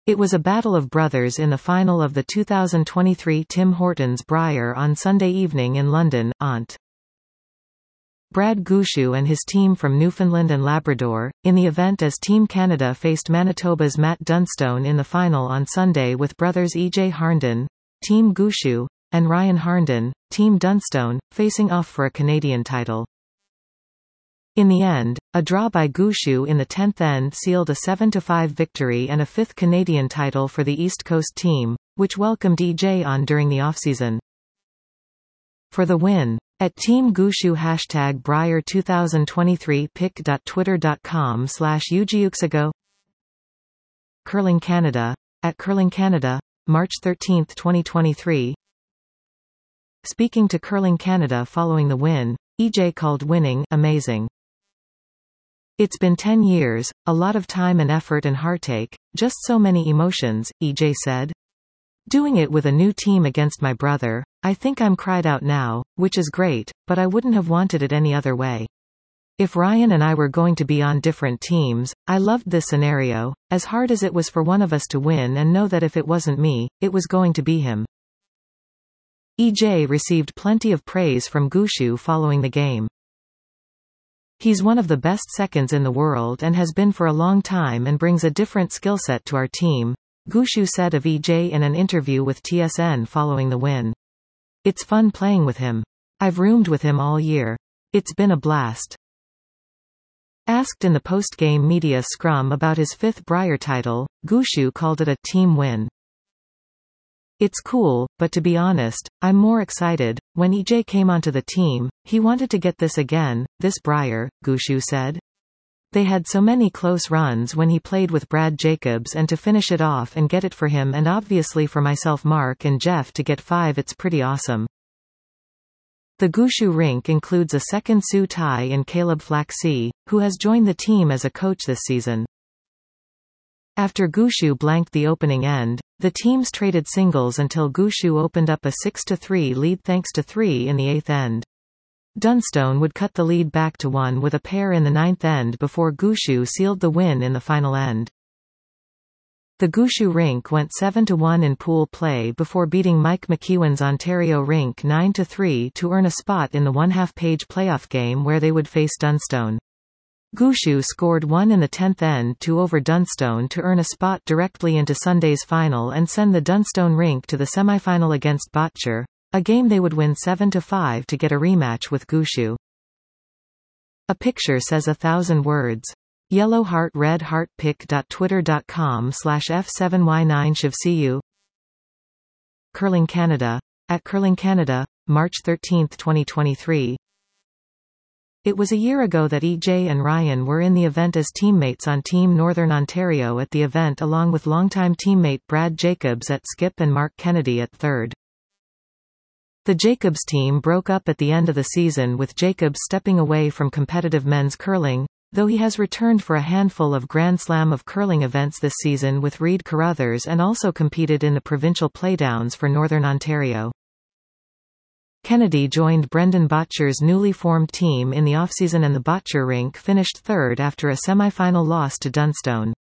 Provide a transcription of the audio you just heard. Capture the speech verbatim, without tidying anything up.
It was a battle of brothers in the final of the two thousand twenty-three Tim Hortons Brier on Sunday evening in London, Ont. Brad Gushue and his team from Newfoundland and Labrador, in the event as Team Canada faced Manitoba's Matt Dunstone in the final on Sunday, with brothers E J Harnden, Team Gushue, and Ryan Harnden, Team Dunstone, facing off for a Canadian title. In the end, a draw by Gushue in the tenth end sealed a seven to five victory and a fifth Canadian title for the East Coast team, which welcomed E J on during the offseason. For the win. At Team Gushue hashtag Brier twenty twenty-three pic.twitter.com slash ugiuxigo. Curling Canada. At Curling Canada, March thirteenth twenty twenty-three. Speaking to Curling Canada following the win, E J called winning amazing. It's been ten years, a lot of time and effort and heartache, just so many emotions, E J said. Doing it with a new team against my brother, I think I'm cried out now, which is great, but I wouldn't have wanted it any other way. If Ryan and I were going to be on different teams, I loved this scenario, as hard as it was for one of us to win and know that if it wasn't me, it was going to be him. E J received plenty of praise from Gushue following the game. He's one of the best seconds in the world and has been for a long time and brings a different skill set to our team, Gushue said of E J in an interview with T S N following the win. It's fun playing with him. I've roomed with him all year. It's been a blast. Asked in the post-game media scrum about his fifth Brier title, Gushue called it a team win. It's cool, but to be honest, I'm more excited. When E J came onto the team, he wanted to get this again, this Brier, Gushue said. They had so many close runs when he played with Brad Jacobs, and to finish it off and get it for him and obviously for myself, Mark and Jeff to get five, it's pretty awesome. The Gushue rink includes a second Sioux tie in Caleb Flaxey, who has joined the team as a coach this season. After Gushue blanked the opening end, the teams traded singles until Gushue opened up a six to three lead thanks to three in the eighth end. Dunstone would cut the lead back to one with a pair in the ninth end before Gushue sealed the win in the final end. The Gushue rink went seven to one in pool play before beating Mike McEwen's Ontario rink nine to three to earn a spot in the one-half-page playoff game where they would face Dunstone. Gushue scored one in the tenth end to over Dunstone to earn a spot directly into Sunday's final and send the Dunstone rink to the semifinal against Botcher, a game they would win seven to five to get a rematch with Gushue. A picture says a thousand words. Yellow heart red heart pic.twitter.com slash f seven y nine shiv cu. Curling Canada. At Curling Canada, March thirteenth twenty twenty-three. It was a year ago that E J and Ryan were in the event as teammates on Team Northern Ontario at the event along with longtime teammate Brad Jacobs at skip and Mark Kennedy at third. The Jacobs team broke up at the end of the season with Jacobs stepping away from competitive men's curling, though he has returned for a handful of Grand Slam of curling events this season with Reid Carruthers and also competed in the provincial playdowns for Northern Ontario. Kennedy joined Brendan Botcher's newly formed team in the offseason and the Botcher rink finished third after a semi-final loss to Dunstone.